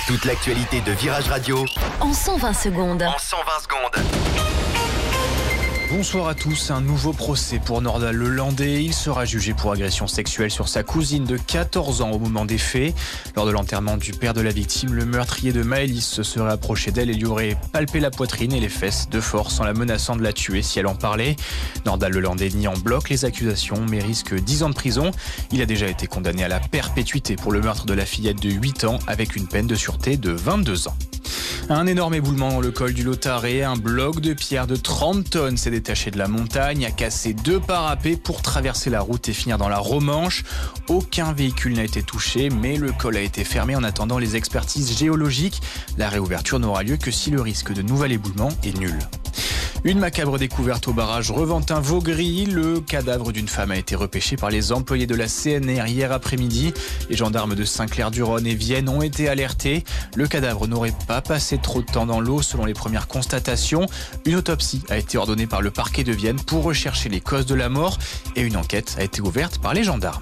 Toute l'actualité de Virage Radio en 120 secondes. Bonsoir à tous, un nouveau procès pour Nordal Lelandais. Il sera jugé pour agression sexuelle sur sa cousine de 14 ans au moment des faits. Lors de l'enterrement du père de la victime, le meurtrier de Maëlys se serait approché d'elle et lui aurait palpé la poitrine et les fesses de force en la menaçant de la tuer si elle en parlait. Nordal Lelandais nie en bloc les accusations mais risque 10 ans de prison. Il a déjà été condamné à la perpétuité pour le meurtre de la fillette de 8 ans avec une peine de sûreté de 22 ans. Un énorme éboulement dans le col du Lautaret, un bloc de pierre de 30 tonnes s'est détaché de la montagne, a cassé 2 parapets pour traverser la route et finir dans la Romanche. Aucun véhicule n'a été touché, mais le col a été fermé en attendant les expertises géologiques. La réouverture n'aura lieu que si le risque de nouvel éboulement est nul. Une macabre découverte au barrage Reventin-Vaugry. Le cadavre d'une femme a été repêché par les employés de la CNR hier après-midi. Les gendarmes de Saint-Clair-du-Rhône et Vienne ont été alertés. Le cadavre n'aurait pas passé trop de temps dans l'eau selon les premières constatations. Une autopsie a été ordonnée par le parquet de Vienne pour rechercher les causes de la mort et une enquête a été ouverte par les gendarmes.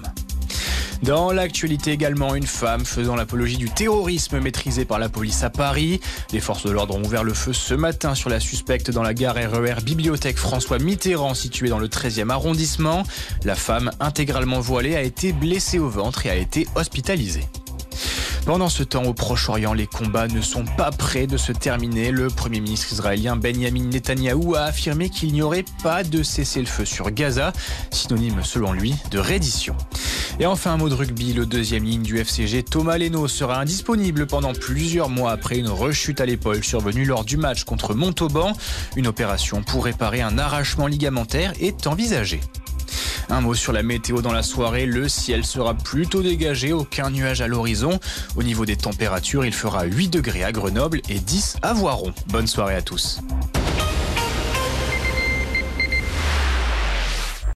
Dans l'actualité également, une femme faisant l'apologie du terrorisme maîtrisée par la police à Paris. Les forces de l'ordre ont ouvert le feu ce matin sur la suspecte dans la gare RER Bibliothèque François Mitterrand située dans le 13e arrondissement. La femme, intégralement voilée, a été blessée au ventre et a été hospitalisée. Pendant ce temps, au Proche-Orient, les combats ne sont pas près de se terminer. Le Premier ministre israélien Benjamin Netanyahou a affirmé qu'il n'y aurait pas de cessez-le-feu sur Gaza, synonyme selon lui de reddition. Et enfin un mot de rugby, le deuxième ligne du FCG, Thomas Leno, sera indisponible pendant plusieurs mois après une rechute à l'épaule survenue lors du match contre Montauban. Une opération pour réparer un arrachement ligamentaire est envisagée. Un mot sur la météo dans la soirée, le ciel sera plutôt dégagé, aucun nuage à l'horizon. Au niveau des températures, il fera 8 degrés à Grenoble et 10 à Voiron. Bonne soirée à tous.